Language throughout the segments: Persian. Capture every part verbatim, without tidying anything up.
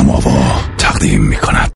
ماوا تقدیم می‌کند.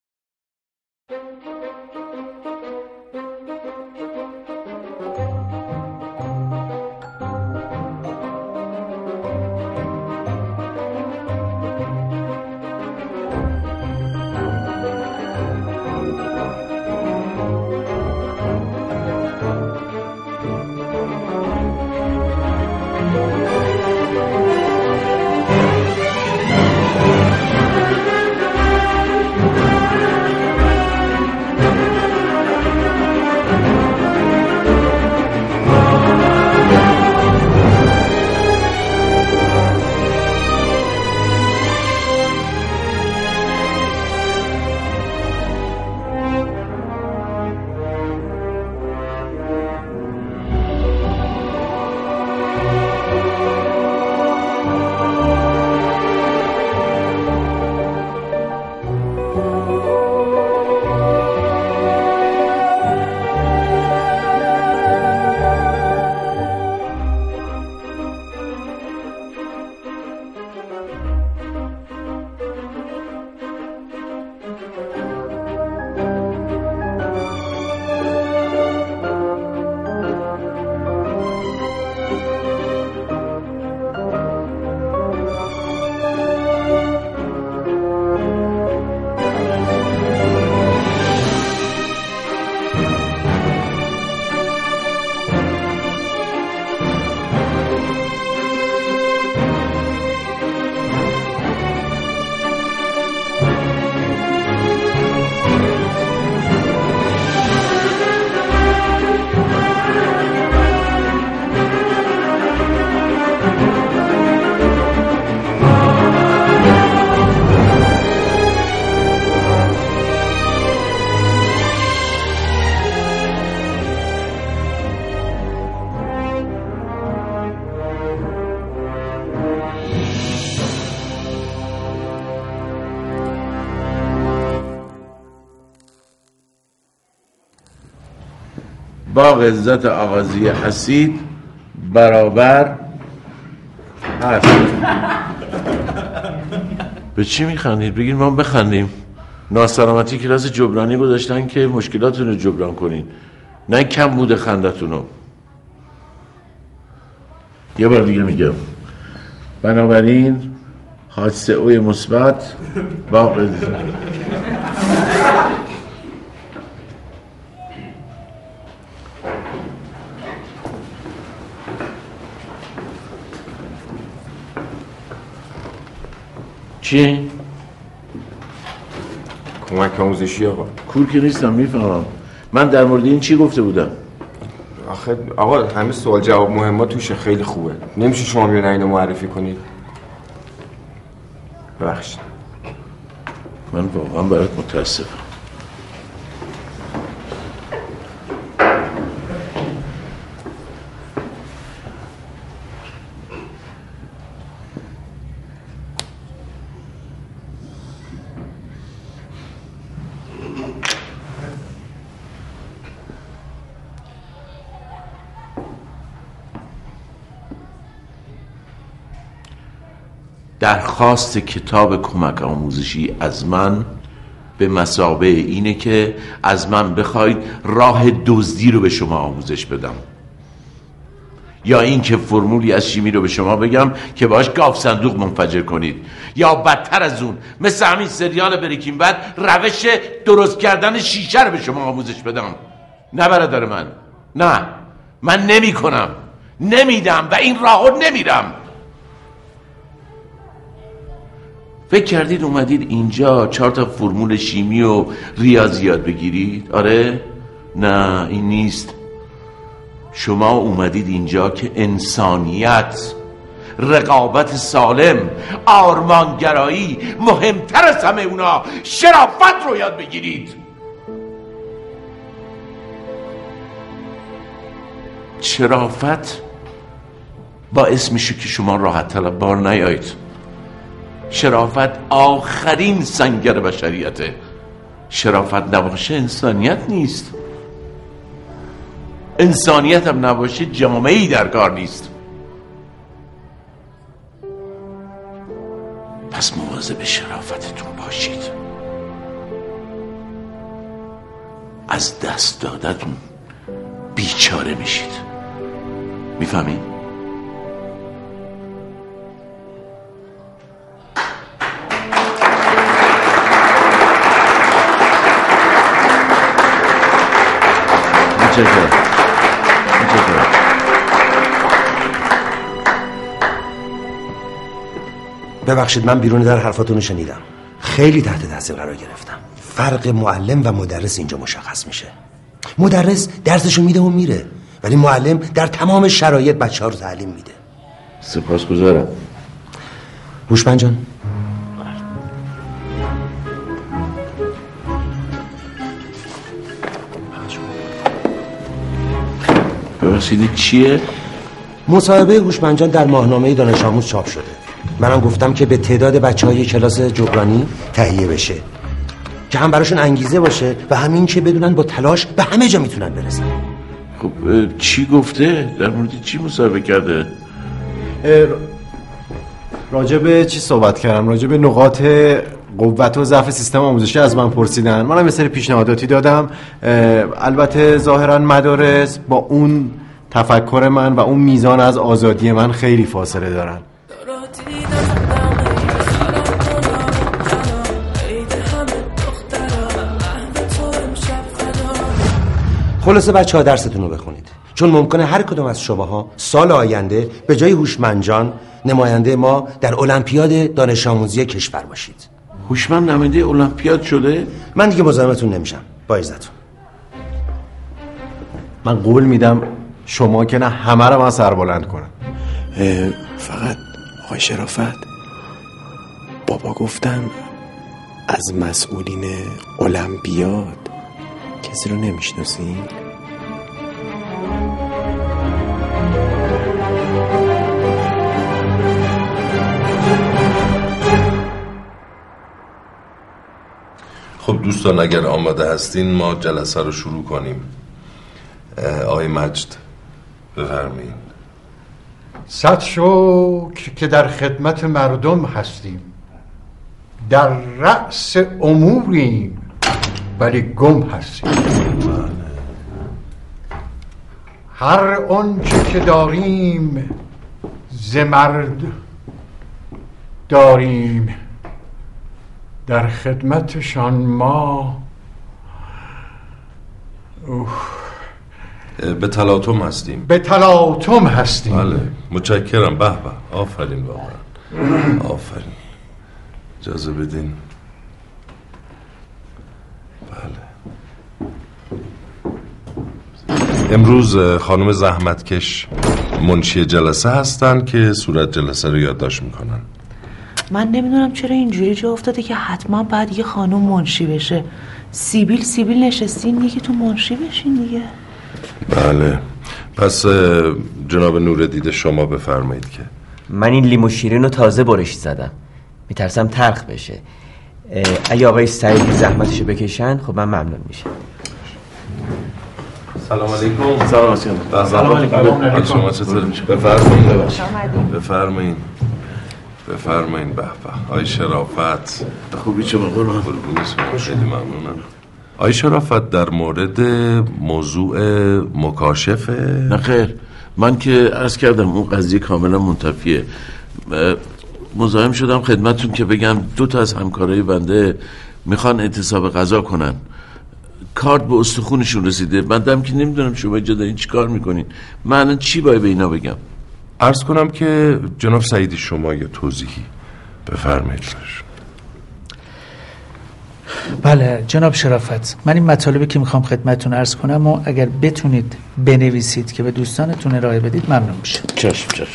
با عزت آغازی حسید برابر هست. به چی میخندید؟ بگید ما بخندیم. ناسلامتی کلاس جبرانی گذاشتن که مشکلاتون رو جبران کنین، نه کم بوده خندتون رو. یه بار دیگه میگم، بنابراین حادثه اوی مثبت با عزت چی؟ کمک آموزشی آقا. کور که نیستم، میفهمم. من در مورد این چی گفته بودم؟ آخه آقا همه سوال جواب مهمات توشه، خیلی خوبه. نمیشه شما بیان اینو معرفی کنید؟ ببخشید. من واقعا برات متاسفم. درخواست کتاب کمک آموزشی از من به مثابه اینه که از من بخواید راه دزدی رو به شما آموزش بدم، یا این که فرمولی از شیمی رو به شما بگم که باش گاف صندوق منفجر کنید، یا بدتر از اون مثل همین سریال بریکینگ بد روش درست کردن شیشه رو به شما آموزش بدم. نه برادر من، نه، من نمی کنم، نمیدم و این راهو نمیرم. فکر کردید اومدید اینجا چهار تا فرمول شیمی و ریاضیات بگیرید؟ آره؟ نه، این نیست. شما اومدید اینجا که انسانیت، رقابت سالم، آرمانگرایی، مهمتر از همه اونا شرافت رو یاد بگیرید. شرافت باعث میشه که شما راحت طلب بار نیایید. شرافت آخرین سنگر بشریته. شرافت نباشه انسانیت نیست. انسانیت هم نباشه جامعه‌ای در کار نیست. پس مواظب شرافتتون باشید. از دست دادتون بیچاره میشید. میفهمید؟ متشکرم. متشکرم. ببخشید من بیرون در حرفاتون رو شنیدم. خیلی تحت تاثیر قرار گرفتم. فرق معلم و مدرس اینجا مشخص میشه. مدرس درسشو میده و میره، ولی معلم در تمام شرایط بچه‌ها رو تعلیم میده. سپاسگزارم. هوشمند جان، ببخشید چیه؟ مصاحبه هوشمند جان در ماهنامه دانش آموز چاپ شده. منم گفتم که به تعداد بچه‌های کلاس جبرانی تهیه بشه که هم براشون انگیزه باشه و همین که بدونن با تلاش به همه جا میتونن برسن. خب چی گفته؟ در مورد چی مصاحبه کرده؟ راجع به چی صحبت کردم؟ راجع به نقاط قوت و ضعف سیستم آموزشی از من پرسیدن. منم یه سری پیشنهاداتی دادم. البته ظاهرا مدارس با اون تفکر من و اون میزان از آزادی من خیلی فاصله دارن. خلاصه بچه ها درستون رو بخونید، چون ممکنه هر کدوم از شماها سال آینده به جای هوشمند جان نماینده ما در المپیاد دانش آموزی کشور باشید. هوشمند نماینده المپیاد شده؟ من دیگه مزاحمتون نمیشم، با عزتون. من قول میدم شما که نه همه رو من سربلند کنم. فقط آقای شرافت، بابا گفتن از مسئولین المپیاد کسی رو نمیشناسین؟ خب دوستان اگر آماده هستین ما جلسه رو شروع کنیم. آقای مجد بفرمایید. صد شکر که در خدمت مردم هستیم، در رأس اموریم ولی گم هستیم. هر آنچه که داریم ز مرد داریم، در خدمتشان ما اوه. به تلاطم هستیم. به تلاطم هستیم. بله متشکرم. به به آفرین، واقعا آفرین. اجازه بدین. بله امروز خانم زحمتکش منشی جلسه هستن که صورت جلسه رو یادداشت میکنن. من نمیدونم چرا اینجوری جا افتاده که حتما باید یه خانم منشی بشه. سیبیل سیبیل نشستین دیگه، تو منشی بشین دیگه. بله پس جناب نوردید شما بفرمایید. که من این لیمو شیرین رو تازه برشی زدم، میترسم تلخ بشه. اگه آقای سعیدی زحمتشو بکشن خب من ممنون میشم. سلام علیکم. سلام علیکم. سلام علیکم. شما چطورید؟ بفرمایید. بفرمایید. بفرمایید. به به. آقای شرافت خوبی چه مقدار؟ قربون شما، خیلی ممنونم. آقای شرافت در مورد موضوع مکاشفه؟ نه خیر، من که عرض کردم اون قضیه کاملا منتفیه. مزاحم شدم خدمتون که بگم دو تا از همکارای بنده میخوان اعتصاب غذا کنن. کارت به استخونشون رسیده. بندم که نمیدونم شما اینجا دارین چی کار میکنین. من چی باید به اینا بگم؟ عرض کنم که جناب سعیدی شما یه توضیحی بفرمایید. بله جناب شرافت، من این مطالبی که میخوام خدمتتون عرض کنم و اگر بتونید بنویسید که به دوستانتون ارائه بدید ممنون میشم. چشم چشم.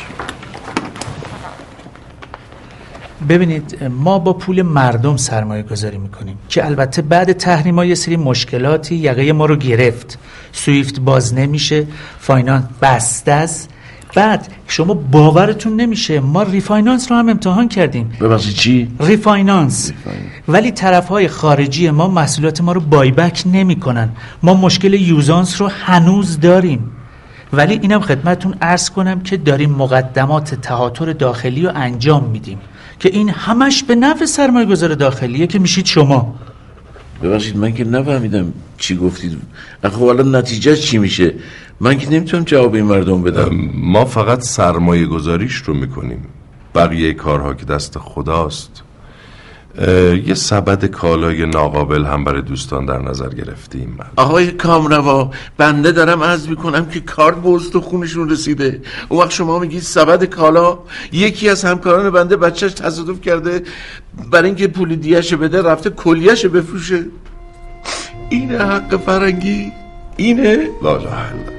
ببینید ما با پول مردم سرمایه گذاری میکنیم که البته بعد تحریم ها یه سری مشکلاتی یقه ما رو گرفت. سویفت باز نمیشه، فاینانس بسته است. بعد شما باورتون نمیشه ما ریفاینانس رو هم امتحان کردیم. ببخشید چی؟ ریفاینانس. ولی طرفهای خارجی ما محصولات ما رو بایبک نمی کنن. ما مشکل یوزانس رو هنوز داریم. ولی اینم خدمتون عرض کنم که داریم مقدمات تهاتر داخلی رو انجام میدیم که این همش به نفع سرمایه گذار داخلیه که میشید شما. ببخشید من که نفهمیدم چی گفتید. خب حالا نتیجه چی میشه؟ من که نمیتونم جواب این مردم بدم. ما فقط سرمایه گذاریش رو میکنیم، بقیه کارها که دست خداست. یه سبد کالای ناقابل هم برای دوستان در نظر گرفتیم. آقای کامروا، بنده دارم عرض میکنم که کارت به استخونشون رسیده. اون وقت شما میگید سبد کالا؟ یکی از همکاران بنده بچهش تصادف کرده، برای اینکه پول دیهش بده رفته کلیهش بفروشه. اینه حق فرنگی؟ اینه؟ لا لا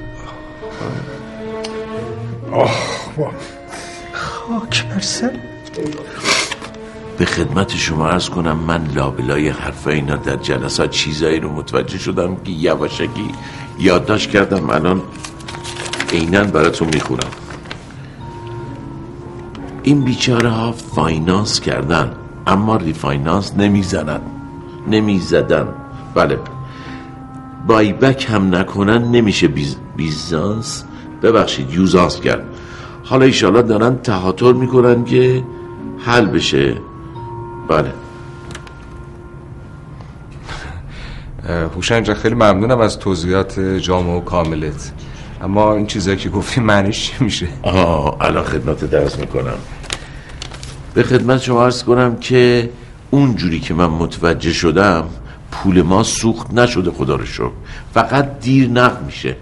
آه خاک برسن. به خدمت شما عرض کنم من لابلای حرف اینا در جلسات چیزایی رو متوجه شدم که یواشکی یادداشت کردم، الان عیناً براتون میخونم. این بیچاره ها فاینانس کردن اما ریفاینانس نمیزنن نمیزدن بله، بای بک هم نکنن نمیشه بیز... بیزانس ببخشید یوزانس کرد. حالا ایشالا دارن تهاتر میکنن که حل بشه. بله هوشنگ جان خیلی ممنونم از توضیحات جامع و کاملت، اما این چیزایی که گفتی معنیش چی میشه؟ آه الان خدمت درس میکنم. به خدمت شما عرض کنم که اونجوری که من متوجه شدم پول ما سوخت نشده خدا رو شکر، فقط دیر نقد میشه.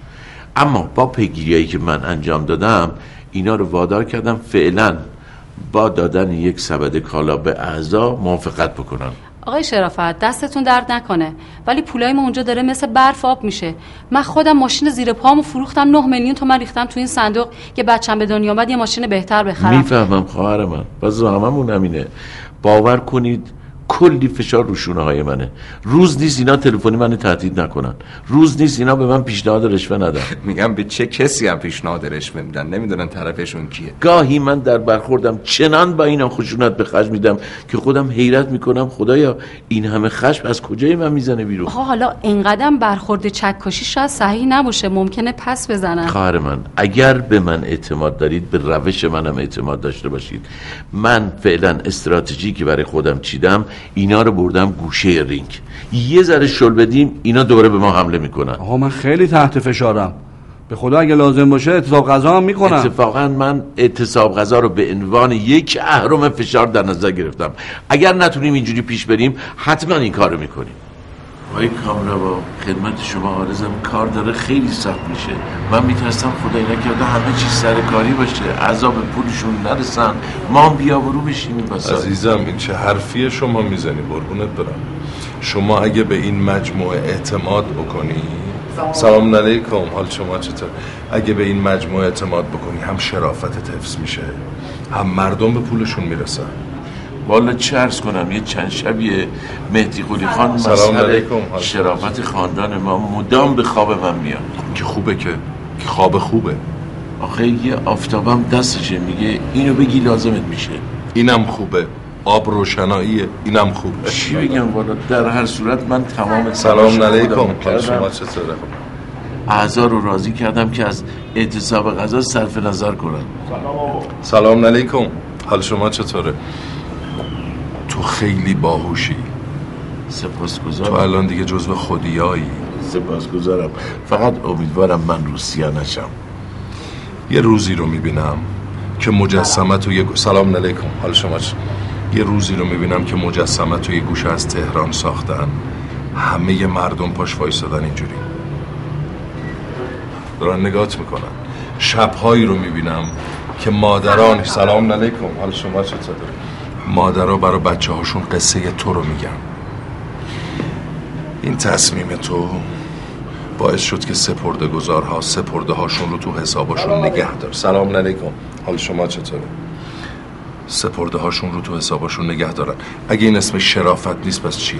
اما با پیگیریایی که من انجام دادم اینا رو وادار کردم فعلا با دادن یک سبد کالا به اعضا موافقت بکنن. آقای شرافت دستتون درد نکنه، ولی پولای ما اونجا داره مثل برف آب میشه. من خودم ماشین زیر پامو فروختم، نه میلیون تومان ریختم تو این صندوق که بچه‌م به دنیا اومد یه ماشین بهتر بخرم. میفهمم خواهر من، باز هممون همینه. باور کنید کلی فشار رو شونه های منه. روز نیست اینا تلفنی منو تهدید نکنن، روز نیست اینا به من پیشنهاد رشوه ندن. میگم به چه کسی هم پیشنهاد رشوه میدن، نمیدونن طرفشون کیه. گاهی من در برخوردم چنان با اینا خشونت به خرج میدم که خودم حیرت میکنم خدایا این همه خشم از کجای من میزنه بیرون. آقا حالا اینقدرم برخورد چکشی شاید صحیح نباشه، ممکنه پس بزنن. خواهر من اگر به من اعتماد دارید به روش منم اعتماد داشته باشید. من فعلا استراتژی که برای خودم چیدم اینا رو بردم گوشه رینگ، یه ذره شل بدیم اینا دوباره به ما حمله میکنن. آقا من خیلی تحت فشارم، به خدا اگه لازم باشه اعتصاب غذا هم میکنم. اتفاقا من اعتصاب غذا رو به عنوان یک اهرم فشار در نظر گرفتم. اگر نتونیم اینجوری پیش بریم حتما این کار رو میکنیم. آقای کامروا خدمت شما عارضم، کار داره خیلی سخت میشه. من میترسم خدا اینا که همه چیز سرکاری باشه، عذاب پولشون نرسن، ما هم بیابرو بشیم. عزیزم این چه حرفیه شما میزنی؟ قربونت برم. شما اگه به این مجموعه اعتماد بکنی، سلام علیکم، حال شما چطور؟ اگه به این مجموعه اعتماد بکنی هم شرافتت حفظ میشه، هم مردم به پولشون میرسن. والا چه عرض کنم، یه چند شبیه مهدی قلی خان مسئله شرافت خاندان ما مدام به خواب من میاد. که خوبه که که خواب خوبه. آخه یه آفتابم دستشه میگه اینو بگی لازمت میشه. اینم خوبه، آب روشناییه، اینم خوبه. چی بگم والا، در هر صورت من تمام سلام علیکم، حال شما چطوره؟ اعضا رو راضی کردم که از اعتصاب غذا صرف نظر کنن. سلام علیکم، حال شما چطوره؟ تو خیلی باهوشی. سپاسگزارم. تو الان دیگه جزو خودیایی. سپاسگزارم، فقط امیدوارم من روسیا نشم. یه روزی رو میبینم که مجسمه تو یه گو... سلام علیکم، حال شما چ... یه روزی رو میبینم که مجسمه تو یه گوشه از تهران ساختن، همه مردم پاش وایسادن اینجوری دارن نگات میکنن. شبهایی رو میبینم که مادران سلام علیکم، حال شما چطوره؟ مادرها برای بچه هاشون قصه تو رو میگن. این تصمیم تو باعث شد که سپرده گذارها سپرده هاشون رو تو حساباشون نگه دار. سلام علیکم، حال شما چطوره؟ سپرده هاشون رو تو حساباشون نگه دارن. اگه این اسم شرافت نیست پس چیه؟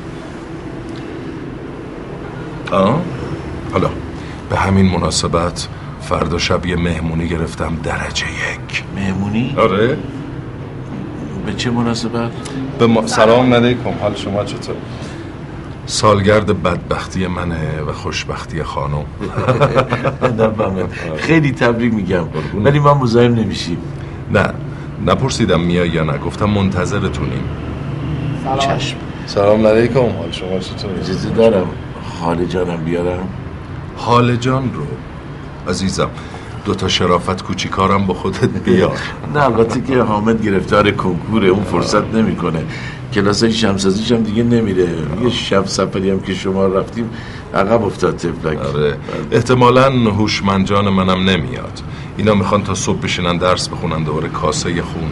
آه؟ حالا به همین مناسبت فردا شب یه مهمونی گرفتم درجه یک. مهمونی؟ آره. به چه مناسبت؟ به ما... سلام علیکم، حال شما چطور؟ سالگرد بدبختی منه و خوشبختی خانم. خیلی تبریک میگم، ولی من مزاحم نمیشیم. نه نپرسیدم میای یا نه، گفتم منتظرتونیم. چشم. سلام علیکم، حال شما چطوره؟ اجازه دارم خاله جانم بیارم؟ حال جان رو عزیزم دوتا شرافت کوچیکارم با خودت بیار. نه البته که حامد گرفتار کنکوره، اون فرصت نمیکنه. کلاسای شمسازیش هم دیگه نمیره. یه شب سفری هم که شما رفتیم عقب افتاد تفلک. آره احتمالاً هوشمندجان منم نمیاد. اینا میخوان تا صبح بشینن درس بخونن دوباره کاسه خون.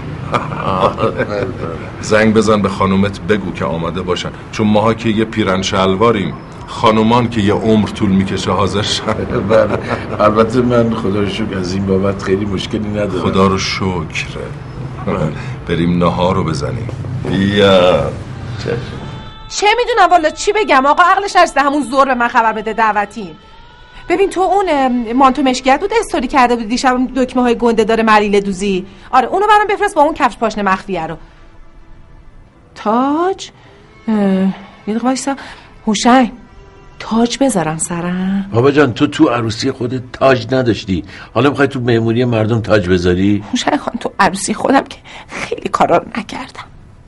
زنگ بزن به خانومت بگو که آماده باشن، چون ماها که یه پیرن شلواریم، خانومان که یه عمر طول میکشه حاضر شن. بله البته من خدا رو شکر از این بابت خیلی مشکلی ندارم. خدا رو شکر. بریم نهار رو بزنیم. بیا. چه میدونم والا چی بگم، آقا عقلش نرسیده همون زور به من خبر بده دعوتیم. ببین تو اون مانتو مشکیت بود استوری کرده بود دیشب، دکمه های گنده داره مریله دوزی. آره اونو برام بفرست با اون کفش پاشنه مخفیه رو. تاج یه دقیقه وایسا. هوشنگ تاج بذارم سرم؟ بابا جان تو تو عروسی خودت تاج نداشتی، حالا میخوای تو مهمونی مردم تاج بذاری؟ هوشنگ خان تو عروسی خودم که خیلی کارا رو نکردم.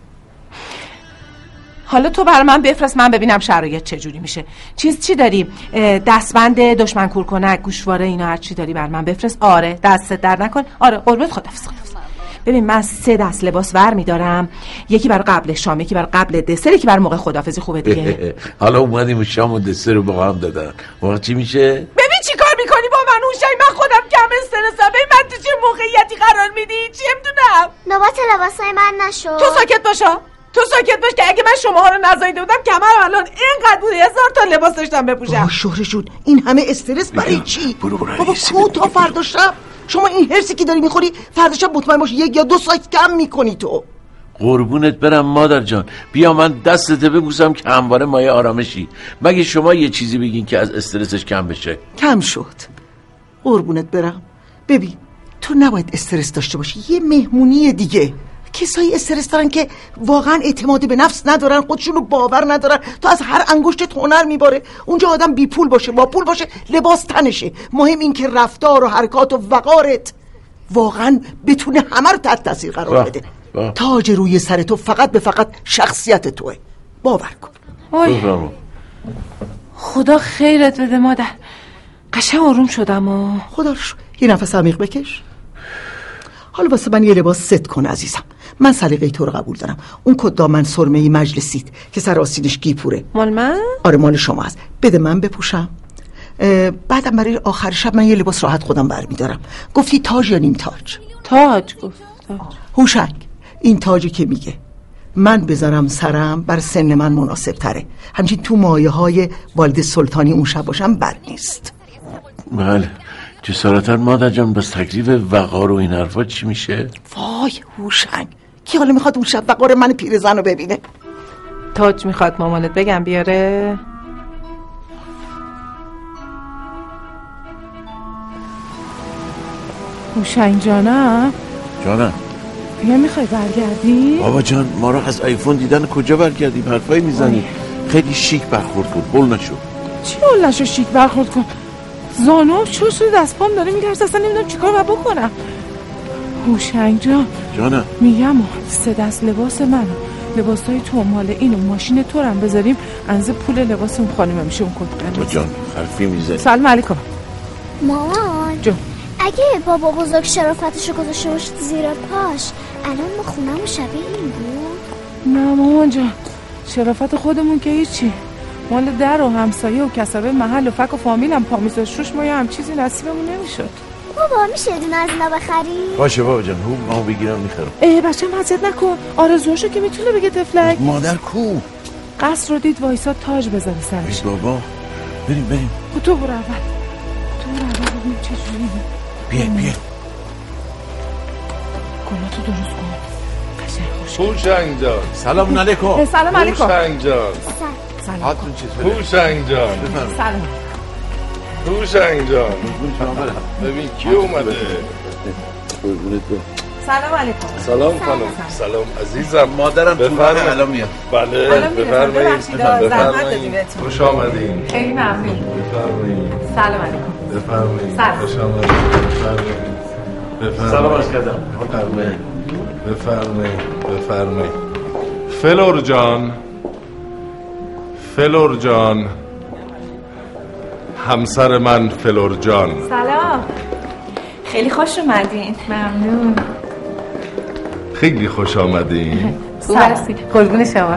حالا تو برای من بفرست من ببینم شرایط چجوری میشه. چیز چی داری؟ دستبند دشمن کورکنک گوشواره اینا هر چی داری برای من بفرست. آره دستت در نکن. آره قربونت خدافظ خدافظ. ببین من سه دست لباس ور میدارم، یکی برای قبل شام، یکی برای قبل دسر، یکی برای موقع خدافظی. خوبه دیگه؟ حالا اومدیم شام و دسر رو با هم دادن، موقع چی میشه؟ ببین چی کار میکنی با من هوشنگ؟ من خودم کم استرسم. ببین من تو چه موقعیتی قرار میدی؟ چی میدونم؟ نوبت لباسای من نشد. تو ساکت باشا، تو ساکت باش که اگه من شماها رو نزایده بودم کمر الان اینقدر بود هزار تا لباس داشتم بپوشم. شهر جون این همه استرس برای چی؟ برو برو بابا کو تا فردا شب شما این هرسی که داری میخوری فردا شب مطمئن باش یک یا دو سایت کم میکنی. تو قربونت برم مادر جان، بیا من دستت ببوسم که همواره مایه آرامشی. مگه شما یه چیزی بگین که از استرسش کم بشه؟ کم شد. قربونت برم. ببین تو نباید استرس داشته باشی، یه مهمونی دیگه. کسایی استرس دارن که واقعا اعتماد به نفس ندارن، خودشونو باور ندارن، تو از هر انگشتت هنر میباره. اونجا آدم بی پول باشه با پول باشه لباس تنشه، مهم این که رفتار و حرکات و وقارت واقعا بتونه همه رو تحت تاثیر قرار بده. تاج روی سر تو فقط به فقط شخصیت توه، باور کن. وای خدا خیرت بده مادر، قشنگ آروم شدم. و خدا رو شکر. یه نفس عمیق بکش. حالا واسه من یه لباس ست کن عزیزم. من سلیقه تو رو قبول دارم. اون کت دامن سرمه‌ای مجلسیت که سر آستینش گیپوره مال من؟ آره مال شما هست. بده من بپوشم. بعدم برای آخر شب من یه لباس راحت خودم برمیدارم. گفتی تاج یا نیم تاج؟ تاج گفت. تاج. هوشنگ این تاجی که میگه من بذارم سرم بر سن من مناسب تره، همچین تو مایه های والد سلطانی اون شب باشم بد نیست. بله جسارتا مادر جان، بس تکلیف وقار و این حرفا چی میشه؟ وای هوشنگ کی حالا میخواد اون شب وقار من پیرزن رو ببینه؟ تاج میخواد مامانت بگم بیاره؟ هوشنگ جانم. جانم بیا میخوای برگردی؟ بابا جان ما رو از آیفون دیدن کجا برگردیم؟ حرفایی میزنی. خیلی شیک برخورد کن، بول نشو. چی بول نشو شیک برخورد کن؟ زانوم چوش رو دست پام داره میلرزه، اصلا نمیدونم چیکار باید بکنم. هوشنگ جان جانم میگم سه دست لباس من، لباسای تو مال اینو ماشین تو هم بذاریم انزه پول لباس اون خانم میشه اون کت قرمز. جان حرفی میزنی. سلام علیکم. مامان جان اگه بابا بزرگ شرافتشو گذاشته باشید زیر پاش الان ما خونمون شبیه این بود؟ نه مامان جان شرافت خودمون که هیچی، مال در و همسایه و کسبه محل و فک و فامیل هم پا میذاشت روش، ما یه هم چیزی نصیبمون نمیشد. بابا میشه دونه از اینا بخری؟ باشه بابا جان هو ما بگیرم میخرم. اه بچه مزید نکن، آرزوشو که میتونه بگه تفلک. مادر کو؟ قصر رو دید وایسا تاج بذاره سرش. بابا بریم بریم. تو برو اول، تو برو اول ببینیم چجوری. بیا بیا گلاتو درست کن قشنگ خوش. هوشنگ جان سلام علیکم. سلام علیکم. هوشنگ جان سلام. حالتون چطوره؟ هوشنگ جان سلام. هوشنگ جان ببین کی اومده. سلام علیکم. سلام خانم. سلام عزیزم. مادرم تو الان میاد. بله بفرمایید. بفرمایید. خوش آمدین. خیلی ممنون. بفرمایید. سلام علیکم. بفرمایید. سلام. خوش آمدید. بفرمایید. سلام عرض کردم. بفرمایید بفرمایید بفرمایید. فلور جان، فلور جان، همسر من فلور جان. سلام، خیلی خوش اومدین. ممنون. خیلی خوش آمدین. خوب هستی؟ قربون شما.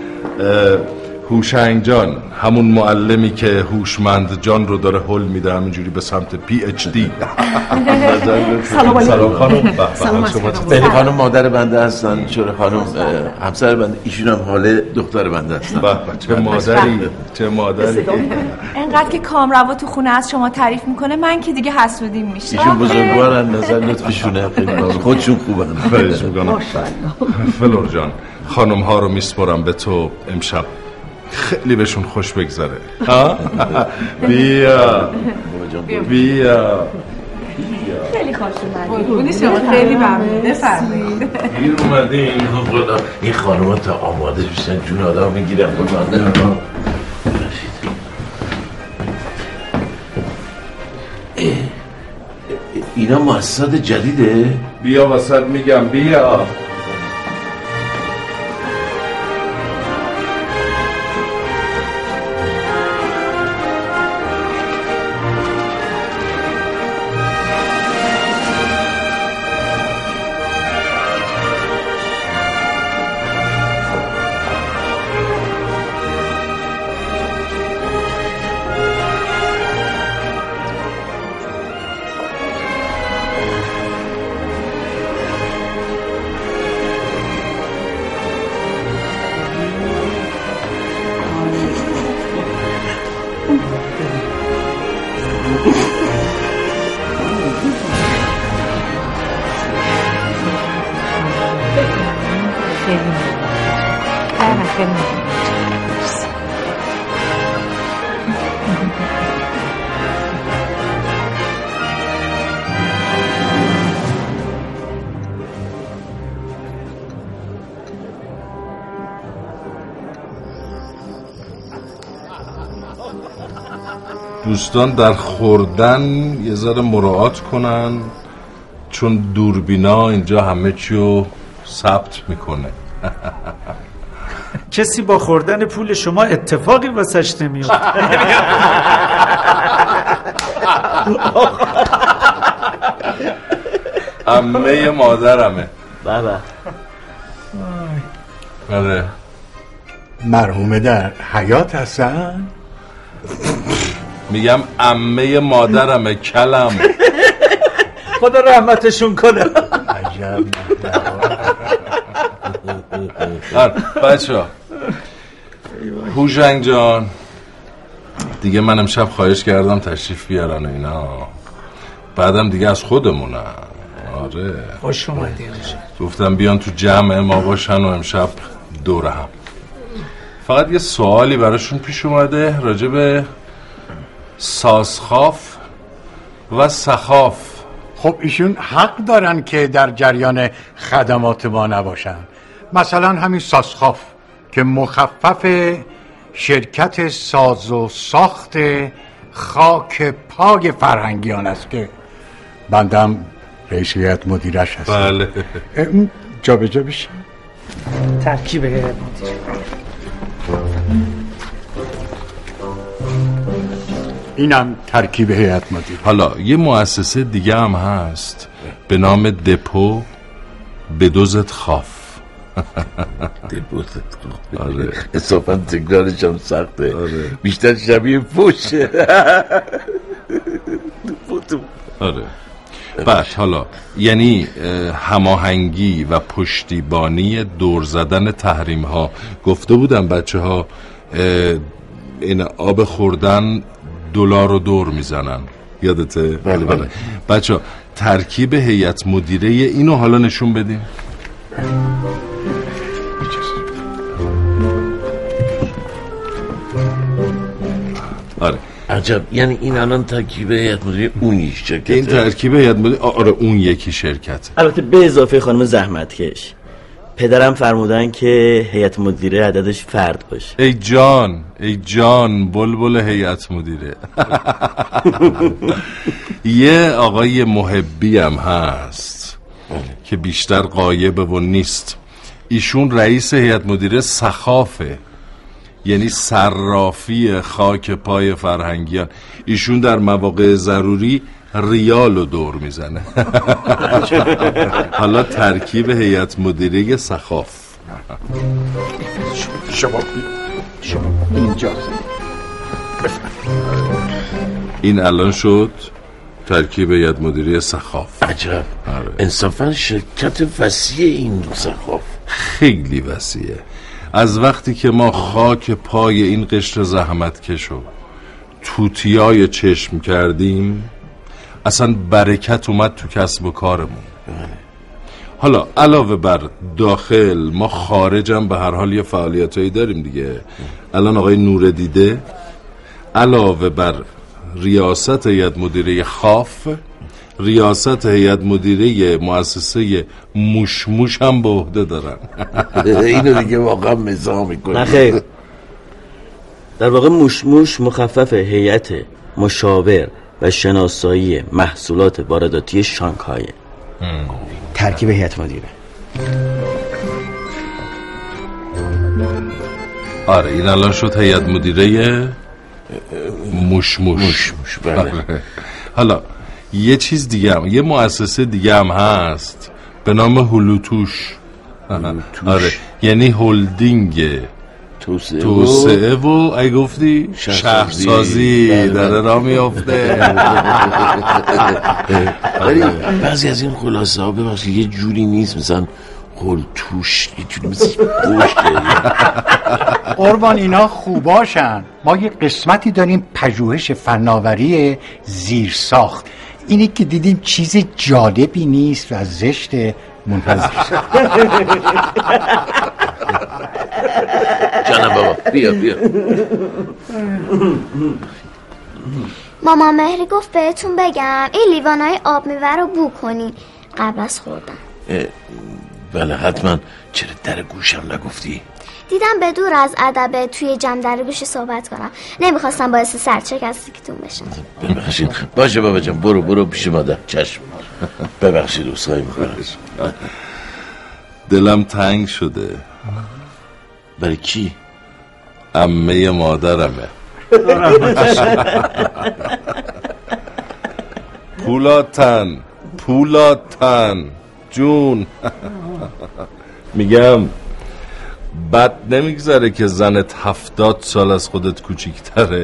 هوشنگ جان، همون معلمی که هوشمند جان رو داره هول میده همینجوری به سمت پی اچ دی. سلام سلام خانم. سلام خانم. خانم مادر بنده هستن. چرا خانم همسر بنده، ایشون هم حال دختر بنده هستن. چه مادری، چه مادری. انقدر که کامروا تو خونه از شما تعریف میکنه من که دیگه حسودیم میشه. ایشون بزرگوارن، نظر لطفشونه، خودشون خوبن. خواهش میکنم. فلور جان، خانم ها رو میسپرم به تو امشب، خیلی بهشون خوش بگذره. بیا بیا خیلی خوش اومدین. شما خیلی ممنون. بفرمایید. گیر اومدین. این خانوما تا آماده بشن جون آدم میگیرن. اینا مؤسسات جدیده؟ بیا وسط میگم، بیا. دوستان در خوردن یه ذره مراعات کنن، چون دوربینا اینجا همه چیو ثبت میکنه. کسی با خوردن پول شما اتفاقی واسش نمیاد. عمه مادرمه. بابا. بله. مرحومه در حیات هستن؟ میگم عمه مادرمه کلم. خدا رحمتشون کنه. عجب. بچه هوشنگ جان، دیگه من امشب خواهش کردم تشریف بیارن اینا، بعدم دیگه از خودمونن. آره خوش اومدین. گفتم بیان تو جمع ما باشن و امشب دوره هم. فقط یه سوالی براشون پیش اومده راجع به ساسخاف و سخاف. خب ایشون حق دارن که در جریان خدمات ما نباشن. مثلا همین ساسخاف که مخفف شرکت ساز و ساخت خاک پای فرهنگیان است که بندم رئیس هیئت مدیرش هست. بله. جا به جا بشه. ترکیب هیئت مدیره. اینم ترکیب هیئت مدیره. حالا یه مؤسسه دیگه هم هست به نام دپو بدوزت خاف. دپوزت خاف. آره اصافا تکرارش هم سخته. آره. بیشتر شبیه فوشه. آره. بعد حالا یعنی هماهنگی و پشتیبانی دور زدن تحریم ها. گفته بودم بچه ها این آب خوردن دلار رو دور میزنن، یادته؟ بله بله. بچه ها ترکیب هیئت مدیره اینو حالا نشون بدیم. آره عجب. یعنی این الان ترکیب هیئت مدیره اون شرکت. این ترکیب هیئت مدیره آره اون یکی شرکت. البته به اضافه خانم زحمتکش. پدرم فرمودن که هیئت مدیره عددش فرد باشه. ای جان ای جان بلبل هیئت مدیره. یه آقای محبی هم هست که بیشتر غایبه و نیست. ایشون رئیس هیئت مدیره سخافه، یعنی صرافی خاک پای فرهنگیان. ایشون در مواقع ضروری ریالو دور میزنه. حالا ترکیب هیئت مدیره سخاف. شما شما اینجا این الان شد ترکیب هیئت مدیره سخاف. عجب. انصافا شرکت وسیع این سخاف خیلی وسیعه. از وقتی که ما خاک پای این قشر زحمتکشو توتیای چشم کردیم اصلا برکت اومد تو کسب و کارمون. حالا علاوه بر داخل ما خارجم به هر حال یه فعالیتایی داریم دیگه. الان آقای نوردیده علاوه بر ریاست هیئت مدیره خاف، ریاست هیئت مدیره مؤسسه موشموش هم به عهده دارن. اینو دیگه واقعا مزاح میکنه. نه خیر، در واقع موشموش مخفف هیئت مشاور و شناسایی محصولات وارداتی شانگهای. ترکیب هیئت مدیره. آره این الان شد هیئت مدیره موشموش. موشموش بله. حالا یه چیز دیگه هم، یه مؤسسه دیگه هم هست به نام هلوتوش. آره یعنی هلدینگ توسعه, توسعه و ای گفتی شهرسازی داره راه میافته. ولی بعضی از این خلاصه ها ببخشید یه جوری نیست، مثلا هلتوش یه جوری مثل بوش. قربان اینا خوباشن. ما یه قسمتی داریم پژوهش فناوری زیرساخت. اینی که دیدیم چیز جالبی نیست و زشت منتظر. جانم بابا بیا بیا. ماما مهری گفت بهتون بگم این لیوانای آب میوه رو بو کنین قبل از خوردن. بله حتما. چرا در گوشم نگفتی؟ دیدم به دور از ادب توی جمع در گوش صحبت کنم، نمیخواستم باعث سرچکستگیتون بشم. ببخشید. باشه بابا جان برو برو پیش مادر. چشم. ببخشید دوستایی میکنم. دلم تنگ شده. برای کی؟ عمه مادرمه. پولاتن پولاتن جون. میگم بد نمیگذره که زنت هفتاد سال از خودت کوچیک‌تره.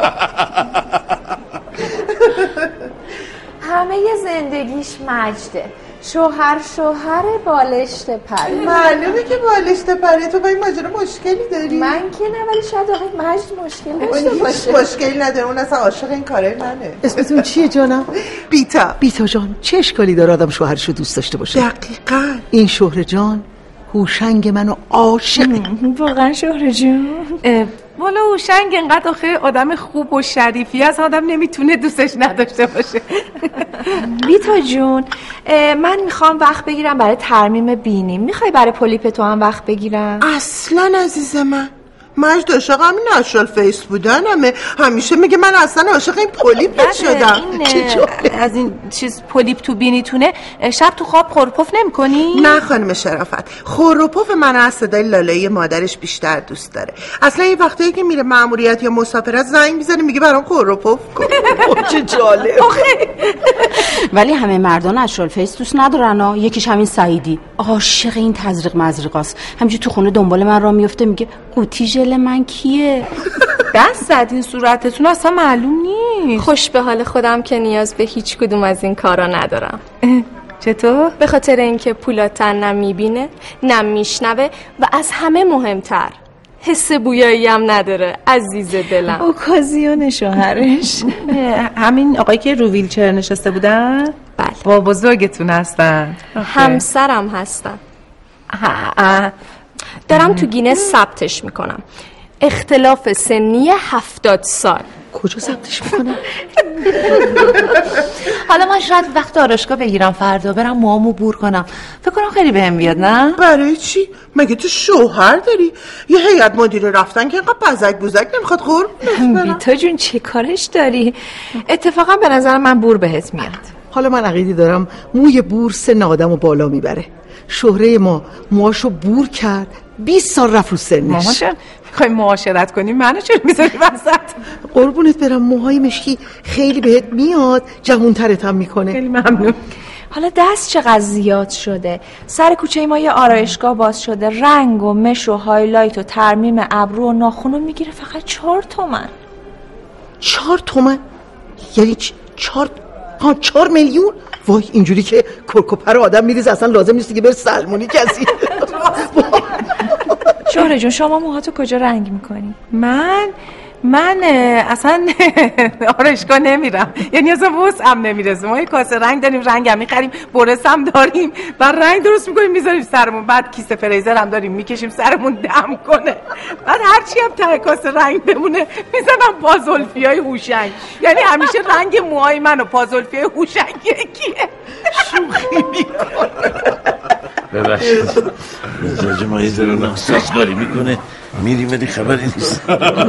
همه زندگیش مجده. شوهر شوهر بالشت پره. معلومه که بالشت پره. تو با این ماجرا مشکلی داری؟ من که نه، ولی شاید آقای مجد مشکل داشته باشه. مشکلی نداره، اون اصلا عاشق این کارای منه. اسمتون چیه جانم؟ بیتا. بیتا جان چه اشکالی داره آدم شوهرشو دوست داشته باشه؟ دقیقاً. این شوهر جان هوشنگ منو عاشقه. واقعا شوهر جون؟ والا هوشنگ انقدر آخه آدم خوب و شریفی از آدم نمیتونه دوستش نداشته باشه. بیتا جون من میخوام وقت بگیرم برای ترمیم بینی. میخوای برای پولیپ تو هم وقت بگیرم؟ اصلا عزیز من مجد عاشق همین نشال فیس بودنمه. همیشه میگه من اصلا عاشق این پولیپ شدم. این از این چیز پولیپ تو بینیتونه شب تو خواب خورپف نمی کنی؟ نه خانم شرافت، خورپف من از صدای لالایی مادرش بیشتر دوست داره. اصلا این وقتایی که میره ماموریت یا مسافرت زنگ میزنه میگه برام خورپف کن. چه جالب. ولی همه مردان نشال فیس دوست ندارن ها. یکیش همین سعیدی عاشق این تزریق مزریقاست. همینجوری تو خونه دنبال من راه میفته میگه قوطی ژل من کیه؟ دست زدین صورتتون اصلا معلوم نیست. خوش به حال خودم که نیاز به هیچ کدوم از این کارا ندارم. چطور؟ به خاطر اینکه پولاتن نه میبینه نه میشنوه و از همه مهمتر حس بویایی هم نداره. عزیز دلم. اوکازیون شوهرش. همین آقایی که رو ویلچر نشسته بودن؟ بله. با بزرگتون هستن؟ همسرم هستن. دارم تو گینه ثبتش میکنم. اختلاف سنی هفتاد سال. کجا ثبتش میکنم؟ حالا من شاید وقت آرایشگاه بگیرم فردا برم موامو بور کنم. فکر کنم خیلی بهم بیاد. نه برای چی؟ مگه تو شوهر داری؟ یه هیئت مدیره رفتن که اینقدر بزک بوزک نمیخواد قربونت برم. بیتا جون چه کارش داری؟ اتفاقا به نظر من بور بهت میاد. حالا من عقیدی دارم موی بور سن آدمو بالا میبره. شهره ما موهاشو بور کرد، بیست سال رفت رو سنش. مامان جان میخوای معاشرت کنی منو چرا میذاری وسط؟ قربونت برم، موهای مشکی خیلی بهت میاد، جوان‌ترت هم میکنه. خیلی ممنون. حالا دست چقدر زیاد شده. سر کوچه ما یه آرایشگاه باز شده، رنگ و مش و هایلایت و ترمیم ابرو و ناخنو میگیره فقط چهار تومن. چهار تومن؟ یعنی چهار ها چهار میلیون؟ وای اینجوری که کرکوپر آدم میریزه اصلا لازم نیست که بره سلمونی کسی. شهره جون شما موهاتو کجا رنگ میکنی؟ من من اصلا آرایشگاه نمیرم، یعنی اصلا وسعم نمیرسه. ما یه کاسه رنگ داریم، رنگ هم میخریم، برس هم داریم، بعد رنگ درست میکنیم میذاریم سرمون، بعد کیسه فریزر هم داریم میکشیم سرمون دم کنه، بعد هرچی هم ته کاسه رنگ بمونه میزنم پازولفیای هوشنگ. یعنی همیشه رنگ موهای من و پازولفیای هوشنگ یکیه. شوخی میکنه. ببخشید مزاج ما یه ذره ناسازگاری میکنه، میریم ولی خبری نیست.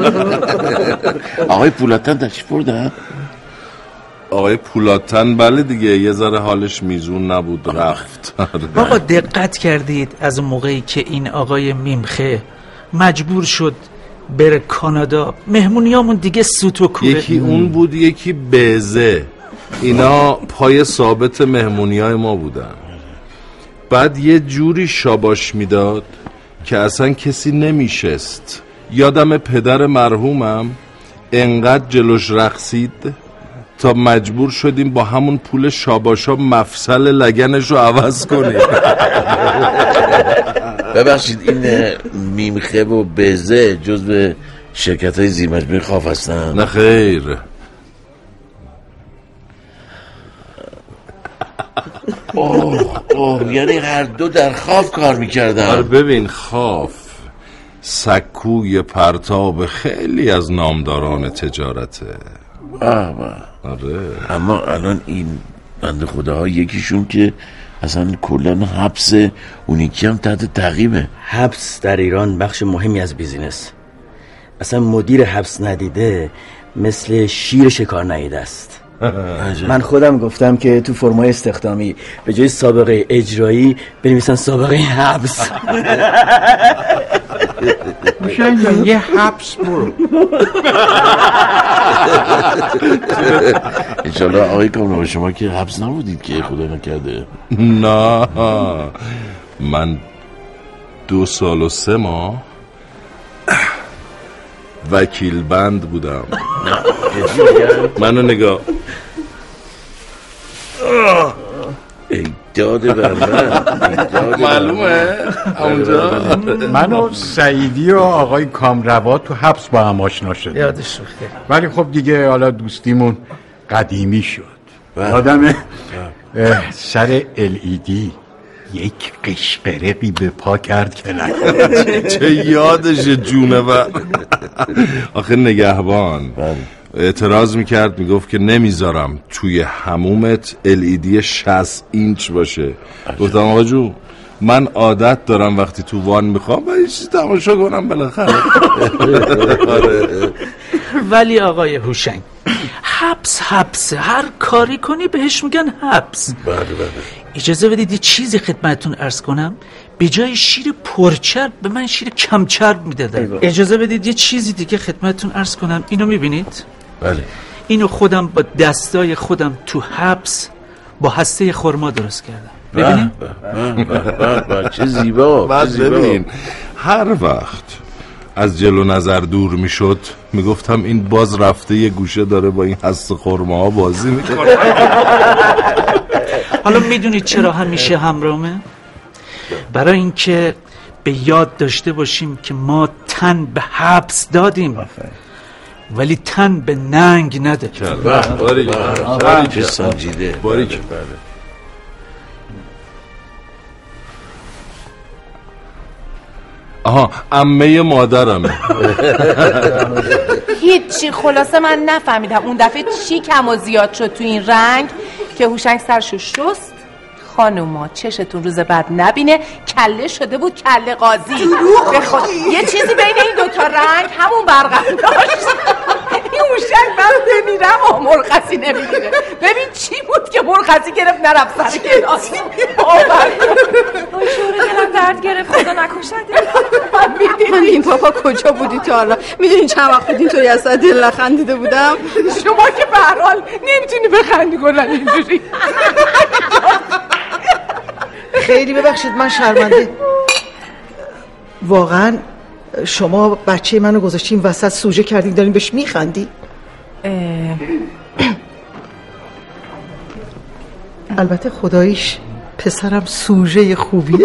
آقای پولاتن تشریف برده؟ آقای پولاتن بله دیگه، یه ذره حالش میزون نبود رفت. آقا دقت کردید از موقعی که این آقای میمخه مجبور شد بره کانادا مهمونیامون دیگه سوت و کوره؟ یکی اون بود یکی بزه، اینا پای ثابت مهمونیای ما بودن. بعد یه جوری شاباش میداد که اصلا کسی نمیشست. یادم پدر مرحومم انقدر جلوش رقصید تا مجبور شدیم با همون پول شاباشا مفصل لگنش رو عوض کنیم. ببخشید این میمخه و بزه جزو شرکت های زیر مجموعه خاف هستن؟ نه خیر. اوه اوه یعنی هر دو در خاف کار میکردن؟ آره ببین خاف سکوی پرتاب خیلی از نامداران تجارته. آه با. آره. اما الان این بنده خداها یکیشون که اصلا کلان حبس، اون یکی هم تحت تعقیبه. حبس در ایران بخش مهمی از بیزینس. اصلا مدیر حبس ندیده مثل شیر شکار ندیده است. من خودم گفتم که تو فرمای استخدامی به جای سابقه اجرایی بنویسن سابقه حبس. میشن یه حبس برو. انشالله آقای کامران شما که حبس نبودید که خدا نکرده؟ نه من دو سال و سه ماه وکیل بند بودم. منو نگاه. ای داده بر من. معلومه اونجا من و سعیدی و آقای کامروا تو حبس با هم آشنا شدیم. یادش رفته. ولی خب دیگه حالا دوستیمون قدیمی شد. یادمه سر ال ای دی یک قشقرقی به پا کرد که نکنه. چه یادشه جونور. آخه نگهبان اعتراض میکرد، میگفت که نمیذارم توی حمومت ال ای دی شصت اینچ باشه. گفتم آقا جو من عادت دارم وقتی تو وان میخوام با چیزی تماشا کنم بالاخره. ولی آقای هوشنگ حبس حبس، هر کاری کنی بهش میگن حبس. بله بله. اجازه بدید یه چیزی خدمتتون عرض کنم. به جای شیر پرچرب به من شیر کمچرب میدادن. اجازه بدید یه چیزی دیگه خدمتتون عرض کنم. اینو میبینید؟ بله. اینو خودم با دستای خودم تو حبس با هسته خرما درست کردم. ببینید؟ چه زیبا. بعد ببین هر وقت از جلو نظر دور میشد میگفتم این باز رفته یه گوشه داره با این هسته خرما ها بازی میکنه. حالا میدونید چرا همیشه همراهمه؟ برای اینکه به یاد داشته باشیم که ما تن به حبس دادیم ولی تن به ننگ نده. باری چه سنجیده. باری بله. آها عمه مادرمه. هیچی. خلاصه من نفهمیدم اون دفعه چی کم و زیاد شد تو این رنگ که هوشنگ سرشو شست. خانوما چشتون روز بعد نبینه کله شده بود کله قاضی. بخود یه چیزی بین این دوتا رنگ همون برقم داشت. این هوشنگ من بمیرم و مرخصی نمیگیره. ببین چی بود که مرخصی گرفت نرفت سر کلاس. آی شوره دلم درد گرفت. خدا نکشده. من این پاپا کجا بودی تا حالا؟ میدونی چند وقت بود این توی از دل نخندیده بودم؟ شما که به هر حال نمیتونی بخندی گلن اینجوری. خیلی ببخشید من شرمنده. واقعا شما بچه منو گذاشتین وسط سوژه کردین دارین بهش میخندی؟ البته خداییش پسرم سوژه خوبیه.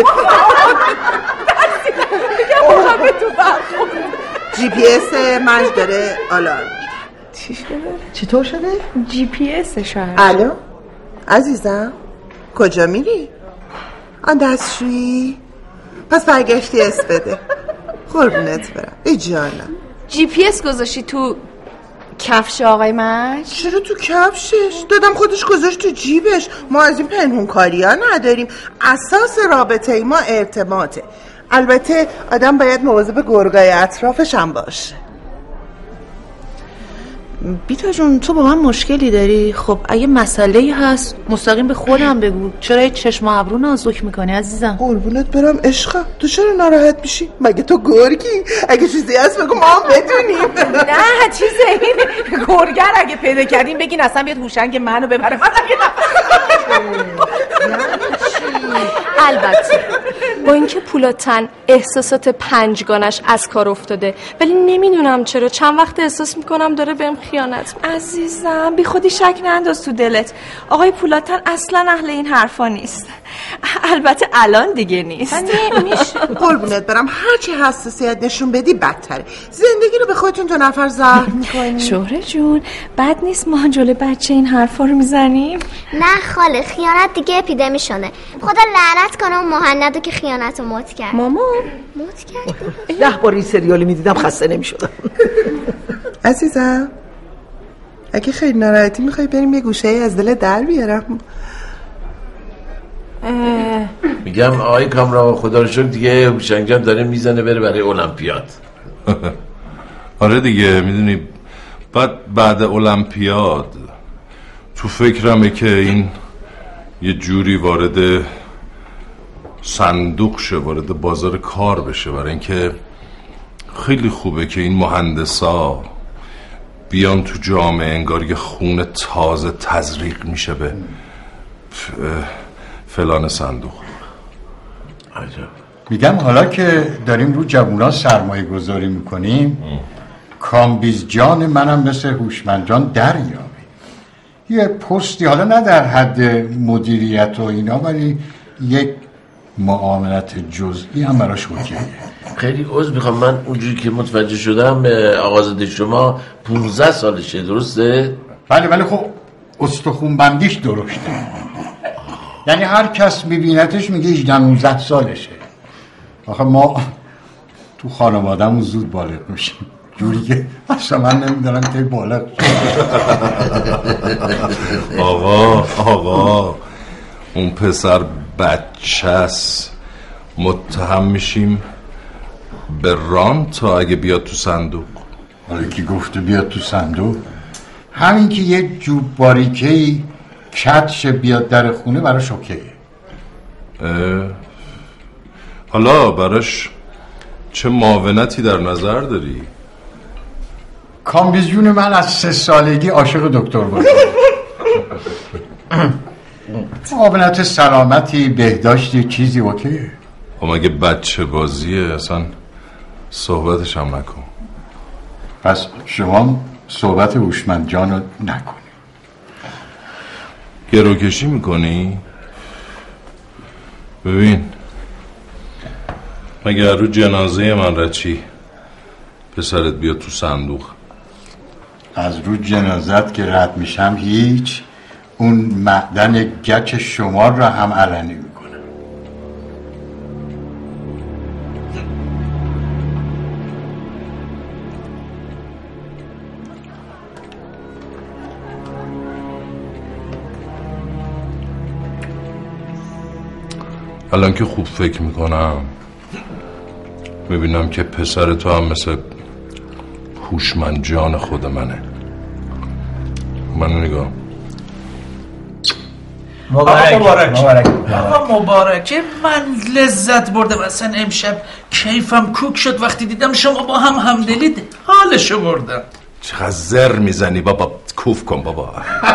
جی پی اس منج داره آلارم. چی شده؟ چطور شده؟ جی پی اس شهر. الو عزیزم کجا میری؟ آن دستشویی؟ پس برگشتی اس بده. قربونت برم ای جانم. جی پی اس گذاشتی تو کفش آقای من؟ چرا تو کفشش؟ دادم خودش گذاشت تو جیبش. ما از این پنهون کاری ها نداریم. اساس رابطه ای ما ارتباطه. البته آدم باید مواظب گرگای اطرافش هم باشه. بیتا جون تو با من مشکلی داری؟ خب اگه مسئله‌ای هست مستقیم به خودم بگو. چرا یه چشم و ابرو نازک میکنی عزیزم؟ قربونت برم عشقم. تو چرا ناراحت میشی؟ مگه تو گرگی؟ اگه چیزی هست بگو ما هم بدونیم. نه چیزه این گرگر اگه پیدا کردیم بگین اصلا بیاد هوشنگ منو ببره. من البته با اینکه پولاتن احساسات پنجگانش از کار افتاده ولی نمیدونم چرا چند وقت احساس میکنم داره بهم خیانت. عزیزم بی خودی شک ننداز تو دلت. آقای پولاتن اصلا اهل این حرفا نیست. البته الان دیگه نیست. میشه قربونت برم هرچی حساسیت نشون بدی بدتره. زندگی رو به خودتون دو نفر زهر میکنی. شهره جون بد نیست ما جلوی بچه این حرفا رو میزنیم؟ نه خاله خیانت دیگه اپیدمی شده. خدا لعنت کنه اون مهندو که خیانت رو موت کرد. ماما موت کرد. ده بار این سریالی میدیدم خسته نمیشدم. عزیزم اگه خیلی ناراحتی میخوای بریم یه گوشه از دل در بیارم. میگم آقای کامران خدا رو شکر دیگه هوشنگ جان داره میزنه بره برای المپیاد. آره دیگه میدونی بعد بعد المپیاد تو فکرمه که این یه جوری وارد صندوق شه، وارد بازار کار بشه، برای اینکه خیلی خوبه که این مهندسا بیان تو جامعه انگار یه خون تازه تزریق میشه به فلان صندوق. عجب. میگم حالا که داریم رو جوونا سرمایه گذاری میکنیم کامبیز جان منم مثل هوشمند جان دریابی یه پستی، حالا نه در حد مدیریت و اینا، ولی یک معاملت جزئی هم براش اوکیه. خیلی عذر میخوام، من اونجوری که متوجه شدم آقازاده شما پونزده سالشه، درسته؟ بله بله. خب استخون بندیش درشته، یعنی هر کس میبینتش میگه هجده نوزده سالشه. آخه ما تو خانواده‌مون زود بالغ میشیم، جوری که اصلا من نمیدونم که بالغ آقا آقا اون پسر بچه است، متهم میشیم به ران تا اگه بیاد تو صندوق. حالا کی گفته بیاد تو صندوق؟ همین که یه جوب باریکه‌ای کتش بیاد در خونه براش اوکیه. حالا براش چه معاونتی در نظر داری؟ کامبیز جون من از سه سالگی عاشق دکتر بود. معاونت سلامتی، بهداشتی، چیزی اوکیه. خب مگه بچه بازیه؟ اصلا صحبتش هم نکن. پس شما صحبت هوشمند جان رو نکنی. گروکشی میکنی؟ ببین مگه رو جنازه من رچی پسرت بیاد تو صندوق؟ از رو جنازت که رد میشم هیچ، اون معدن گچ شمار را هم علنی میکنه. الان که خوب فکر میکنم میبینم که پسر تو هم مثل هوشمند جان خود منه. منو نگاه. مبارک مبارک مبارک آقا مبارکه. من لذت بردم اصلا. امشب کیفم کوک شد وقتی دیدم شما با هم همدلید. حالشو بردم. چقدر زر میزنی بابا. کوف کن بابا.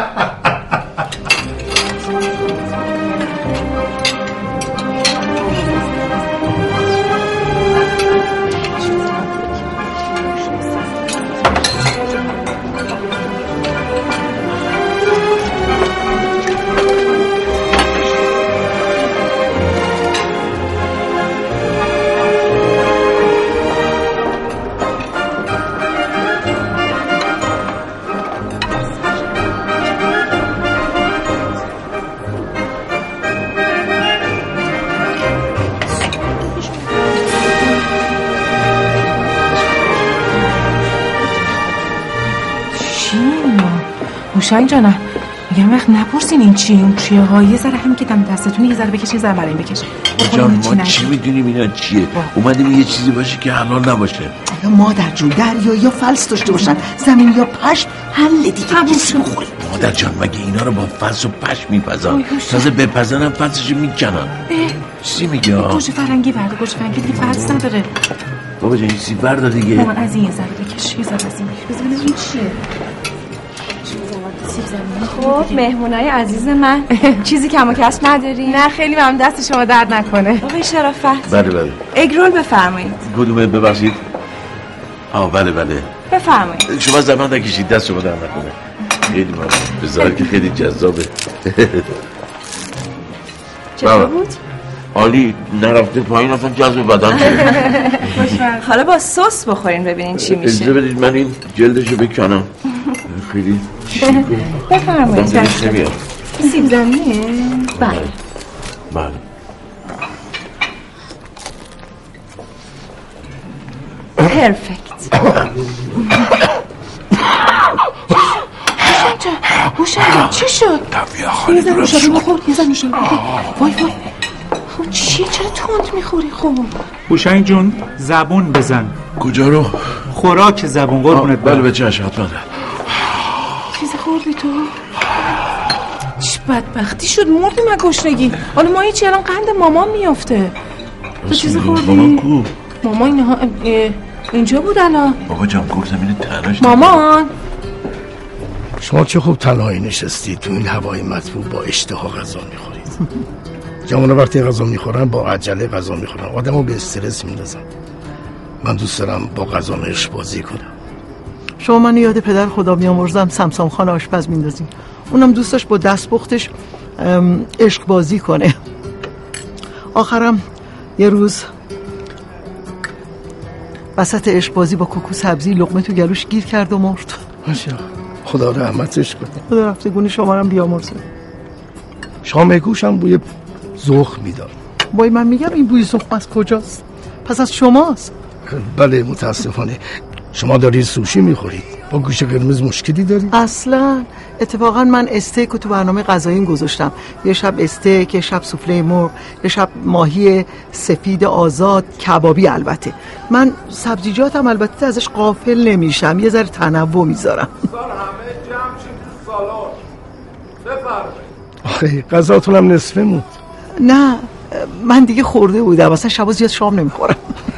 هوشنگ جانم میگم وقت نپرسین این چیه اون چیه ها. یه ذره همین که دم دستتون یه ذره بکش، یه ذره برای این بکش. جان ما چی میدونیم اینا چیه؟ اومدیم یه چیزی باشه که حلال نباشه. مادر جون دریا یا فلس داشته باشن، زمین یا پشم، حل دیگه کسی بخوری. مادر جان مگه اینا رو با فلس و پشم میپزن؟ تازه بپزنم فلسشو میکنن. چی میگه؟ گوشه فرنگی برده، گوشه فرنگی دیگه فلس نداره. بابا جان این سیب برده دیگه. مامان از این یه ذره بکش، یه ذره از این بکش. بذار این چیه؟ خب مهمونای عزیز من چیزی کم و کسب نداری؟ نه خیلی ممنون، دست شما درد نکنه. آقای شرافت بله بله اگرول بفرمایید. کدومه ببخشید؟ آه بله بله بفرمایید. شما زمان نکشید، دست شما درد نکنه. خیلی ممنون. بذار که خیلی جذابه. چطور بود؟ عالی. نرفته پایین اصلا جذب بدن شد. حالا با سس بخورین ببینین چی میشه. اجازه بدید من این جلدشو بکنم. خیلی بفرمایید. سیب زمینیه؟ بله بله. پرفکت. هوشنگ جان چی شد؟ یه زن نوشابه بخور، یه زن نوشابه بخور. وای وای خب چیه؟ چرا تند میخوری؟ خب هوشنگ جون زبون بزن. کجا رو؟ خوراک زبون قربونت برم. بله به چشم حتما. چیزی خوردی تو؟ چه بدبختی شد مردیم از گشنگی. حالا ما هیچی الان قند مامان میافته. تو چیزی خوردی؟ مامان کو؟ مامان اینها اینجا بود الان. بابا جان گفت زمین تنهاش. مامان شما چه خوب تنهایی نشستید تو این هوای مطبوع با اشتها غذا میخورید. جوونا وقتی غذا میخورن با عجله غذا میخورن، آدمو به استرس میندازن. من دوست دارم با غذا عشق بازی کنم. شما من یاد پدر خدا بیامرزم سمسام خان آشپز میندازین. اونم دوست داشت با دست پختش عشق بازی کنه. آخرم یه روز وسط عشق بازی با کوکو سبزی لقمه تو گلوش گیر کرد و مرد. ماشاءالله خدا رحمتش کنه. خدا رفتگونی شما هم بیامرزه. شام گوشم بوی زخ میداد. وای من میگم این بوی زخم از کجاست؟ پس از شماست. بله متاسفانه. شما دارید سوشی میخورید. با گوشت قرمز مشکلی دارید؟ اصلا اتفاقا من استیک رو تو برنامه غذاییم گذاشتم. یه شب استیک، یه شب سوفله مرغ، یه شب ماهی سفید آزاد کبابی. البته من سبزیجاتم البته ازش غافل نمیشم، یه ذره تنوع میذارم. آخه غذاتونم نصفه موند. نه من دیگه خورده بودم، اصلا شبا زیاد شام نمیخورم.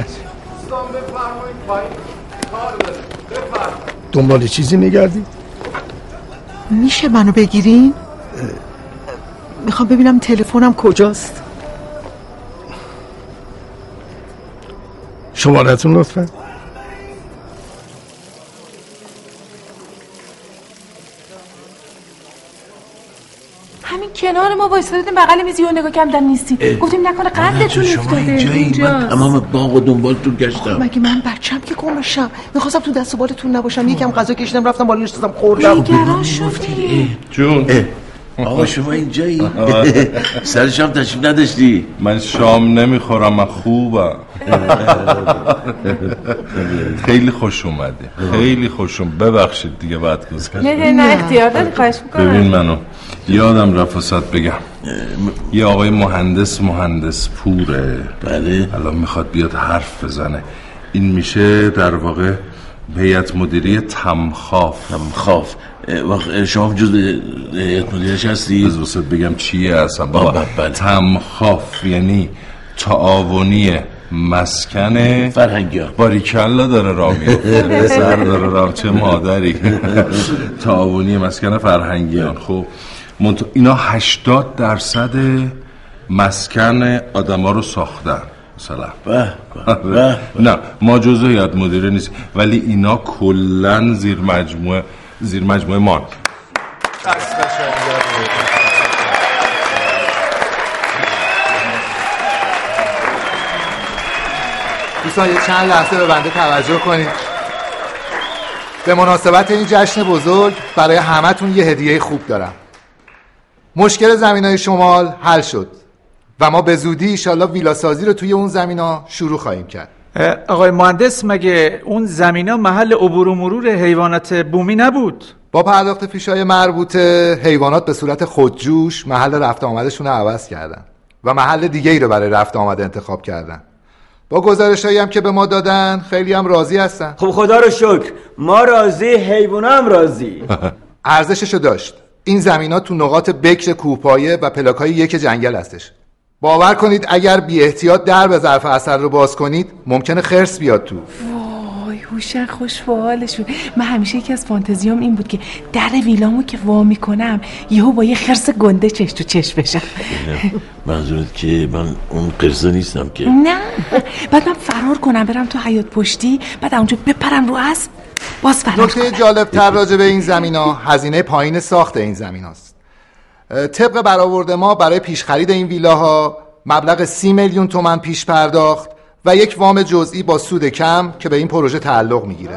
دنبال چیزی میگردی؟ میشه منو بگیرین؟ میخوام ببینم تلفنم کجاست. شمارتون لطفا. همین کنار ما وایسادیم بغل میز یهو نگاه کردم نیستی. گفتیم نکنه قندتون افتاده. من تمام باغ و دنبال تو گشتم. مگه من بچم که گمشم؟ میخواستم تو دست و بالتون نباشم. یکم غذا کشیدم رفتم بالا نشستم خوردم. نگران شدی جون آقا شما اینجایی؟ سر شام تشریف نداشتی؟ من شام نمیخورم، من خوبم. خیلی خوش اومده، خیلی خوش اومد. ببخشید دیگه بعد گذاشت. نه نه اختیار داری، خواهش میکنم. ببین منو یادم رفت وسط بگم، یه آقای مهندس مهندس پوره. بله. الان میخواد بیاد حرف بزنه. این میشه در واقع هیئت مدیره تمخاف. تمخاف شما جز هیئت مدیرش هستی؟ از وسط بگم چیه اصلا بابا؟ تمخاف یعنی تعاونی مسکن فرهنگیان. باریکلا داره راه میفته، سر داره راه، چه مادری. تعاونی مسکن فرهنگیان. خب اینا هشتاد درصد مسکن آدما رو ساختن مثلا. نه ما جزء هیئت مدیره نیست، ولی اینا کلن زیر مجموعه زیر مجموعه مان. دوستان یه چند لحظه به بنده توجه کنید. به مناسبت این جشن بزرگ برای همتون یه هدیه خوب دارم. مشکل زمینای شمال حل شد و ما به زودی ایشالله ویلا سازی رو توی اون زمینا شروع خواهیم کرد. آقای مهندس مگه اون زمینا محل عبور و مرور حیوانات بومی نبود؟ با پرداخت فیشای مربوطه حیوانات به صورت خودجوش محل رفت آمدشون رو عوض کردن و محل دیگه ای رو برای رفت آمد انتخاب کردن. با گزارشایی هم که به ما دادن خیلی هم راضی هستن. خب خدا رو شکر، ما راضی، حیونا هم راضی. ارزششو داشت. این زمینا تو نقاط بکر کوهپایه و پلاکای یک جنگل هستش. باور کنید اگر بی احتیاط در به ظرف اثر رو باز کنید ممکنه خرس بیاد تو. وای هوشنگ خوش به حالشون. من همیشه یکی از فانتزیام این بود که در ویلامو که وا میکنم یهو با یه خرس گنده چش تو چش بشم. منظورت که من اون قرصه نیستم که؟ نه، بعد من فرار کنم برم تو حیاط پشتی، بعد اونجا بپرم رو اسب باز فرار. نکته جالب تر راجع به این زمینا هزینه پایین ساخت این زمیناست. طبق برآورد ما برای پیش خرید این ویلاها مبلغ سی میلیون تومان پیش پرداخت و یک وام جزئی با سود کم که به این پروژه تعلق میگیره.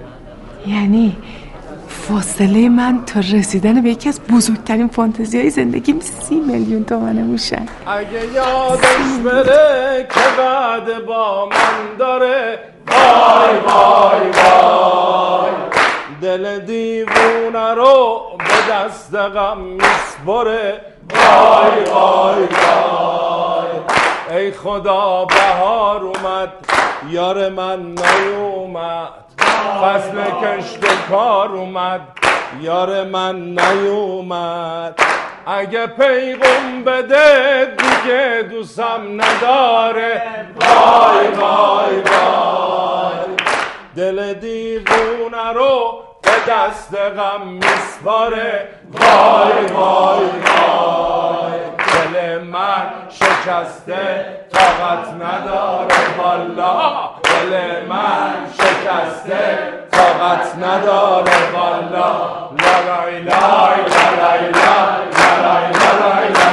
یعنی فاصله من تا رسیدن به یکی از بزرگترین فانتزی‌های زندگیم سی میلیون تومنه موشن. اگه یادش بره که بعد با من داره، وای وای وای دل دیوونه رو به دست غم میسپره، وای وای وای ای خدا بهار اومد یار من نیومد، فصل کشت و کار اومد یار من نیومد، اگه پیغام بده دیگه دوستم نداره، وای وای وای دل دیوونه رو به دست غم میسپاره، وای وای وای دل من شکسته طاقت نداره، والا دل من شکسته طاقت نداره، والا لا لا لا لا لا لا لا لا